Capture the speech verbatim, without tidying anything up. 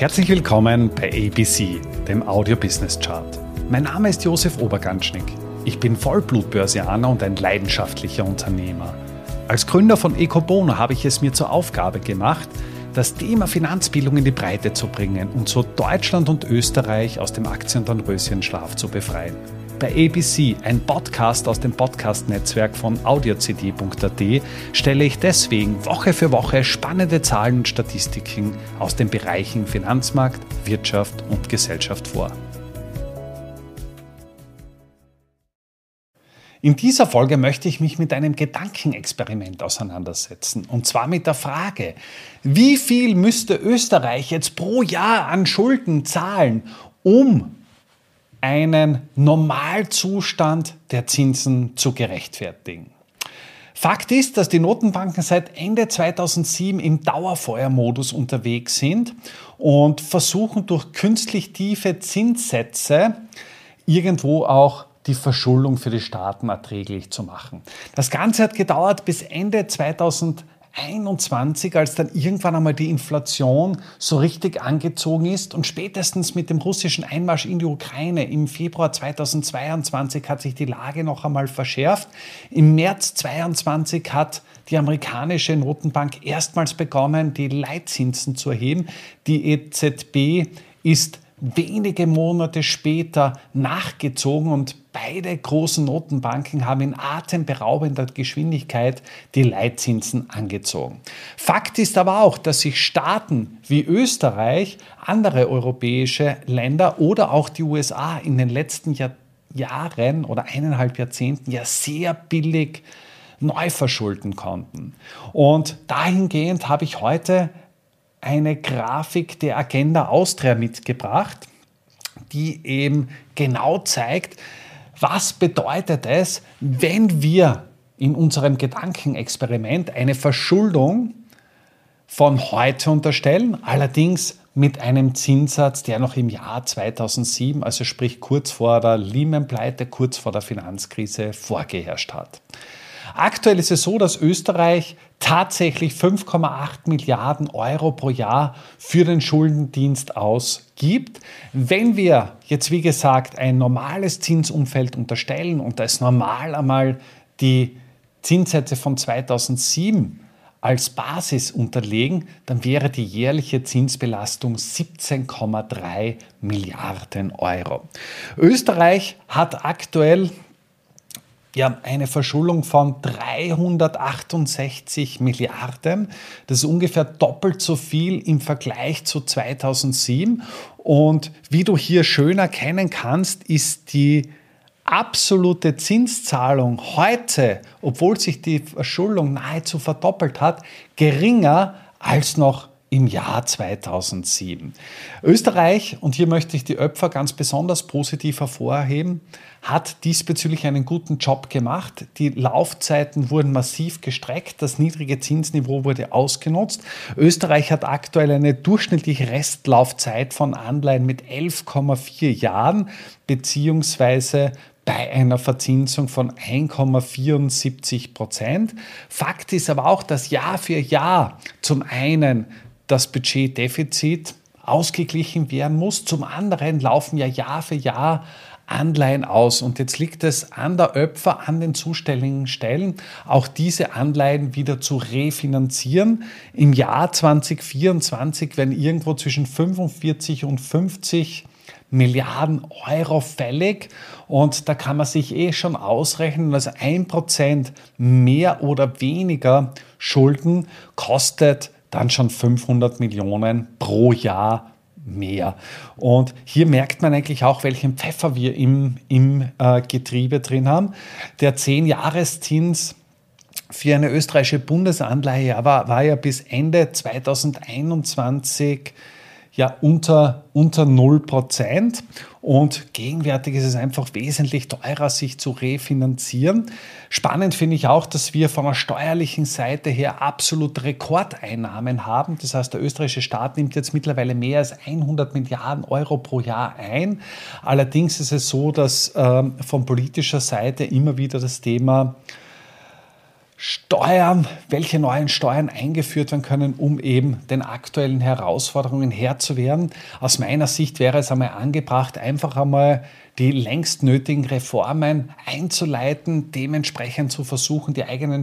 Herzlich willkommen bei A B C, dem Audio Business Chart. Mein Name ist Josef Oberganschnick. Ich bin Vollblut-Börsianer und ein leidenschaftlicher Unternehmer. Als Gründer von Ecobono habe ich es mir zur Aufgabe gemacht, das Thema Finanzbildung in die Breite zu bringen und so Deutschland und Österreich aus dem Aktien- und Dornröschenschlaf zu befreien. Bei A B C, ein Podcast aus dem Podcast-Netzwerk von audio c d punkt a t, stelle ich deswegen Woche für Woche spannende Zahlen und Statistiken aus den Bereichen Finanzmarkt, Wirtschaft und Gesellschaft vor. In dieser Folge möchte ich mich mit einem Gedankenexperiment auseinandersetzen. Und zwar mit der Frage, wie viel müsste Österreich jetzt pro Jahr an Schulden zahlen, um einen Normalzustand der Zinsen zu gerechtfertigen? Fakt ist, dass die Notenbanken seit Ende zweitausendsieben im Dauerfeuermodus unterwegs sind und versuchen durch künstlich tiefe Zinssätze irgendwo auch die Verschuldung für die Staaten erträglich zu machen. Das Ganze hat gedauert bis Ende zweitausendeinundzwanzig, als dann irgendwann einmal die Inflation so richtig angezogen ist, und spätestens mit dem russischen Einmarsch in die Ukraine im Februar zweitausendzweiundzwanzig hat sich die Lage noch einmal verschärft. Im März zweitausendzweiundzwanzig hat die amerikanische Notenbank erstmals begonnen, die Leitzinsen zu erheben. Die E Z B ist wenige Monate später nachgezogen und beide großen Notenbanken haben in atemberaubender Geschwindigkeit die Leitzinsen angezogen. Fakt ist aber auch, dass sich Staaten wie Österreich, andere europäische Länder oder auch die U S A in den letzten Jahr Jahren oder eineinhalb Jahrzehnten ja sehr billig neu verschulden konnten. Und dahingehend habe ich heute eine Grafik der Agenda Austria mitgebracht, die eben genau zeigt, was bedeutet es, wenn wir in unserem Gedankenexperiment eine Verschuldung von heute unterstellen, allerdings mit einem Zinssatz, der noch im Jahr zweitausendsieben, also sprich kurz vor der Lehman-Pleite, kurz vor der Finanzkrise vorgeherrscht hat. Aktuell ist es so, dass Österreich tatsächlich fünf Komma acht Milliarden Euro pro Jahr für den Schuldendienst ausgibt. Wenn wir jetzt, wie gesagt, ein normales Zinsumfeld unterstellen und als normal einmal die Zinssätze von zweitausendsieben als Basis unterlegen, dann wäre die jährliche Zinsbelastung siebzehn Komma drei Milliarden Euro. Österreich hat aktuell ja, eine Verschuldung von dreihundertachtundsechzig Milliarden. Das ist ungefähr doppelt so viel im Vergleich zu zweitausendsieben. Und wie du hier schön erkennen kannst, ist die absolute Zinszahlung heute, obwohl sich die Verschuldung nahezu verdoppelt hat, geringer als noch im Jahr zweitausendsieben. Österreich, und hier möchte ich die Opfer ganz besonders positiv hervorheben, hat diesbezüglich einen guten Job gemacht. Die Laufzeiten wurden massiv gestreckt, das niedrige Zinsniveau wurde ausgenutzt. Österreich hat aktuell eine durchschnittliche Restlaufzeit von Anleihen mit elf Komma vier Jahren, beziehungsweise bei einer Verzinsung von eins Komma vierundsiebzig Prozent. Fakt ist aber auch, dass Jahr für Jahr zum einen das Budgetdefizit ausgeglichen werden muss, zum anderen laufen ja Jahr für Jahr Anleihen aus. Und jetzt liegt es an der Opfer, an den zuständigen Stellen, auch diese Anleihen wieder zu refinanzieren. Im Jahr zweitausendvierundzwanzig werden irgendwo zwischen fünfundvierzig und fünfzig Milliarden Euro fällig, und da kann man sich eh schon ausrechnen, dass ein Prozent mehr oder weniger Schulden kostet dann schon fünfhundert Millionen pro Jahr mehr. Und hier merkt man eigentlich auch, welchen Pfeffer wir im, im äh, Getriebe drin haben. Der zehn-Jahreszins für eine österreichische Bundesanleihe war, war ja bis Ende zweitausendeinundzwanzig ja unter, unter null Prozent, und gegenwärtig ist es einfach wesentlich teurer, sich zu refinanzieren. Spannend finde ich auch, dass wir von der steuerlichen Seite her absolut Rekordeinnahmen haben. Das heißt, der österreichische Staat nimmt jetzt mittlerweile mehr als hundert Milliarden Euro pro Jahr ein. Allerdings ist es so, dass ähm, von politischer Seite immer wieder das Thema Steuern, welche neuen Steuern eingeführt werden können, um eben den aktuellen Herausforderungen Herr zu werden. Aus meiner Sicht wäre es einmal angebracht, einfach einmal die längst nötigen Reformen einzuleiten, dementsprechend zu versuchen, die eigenen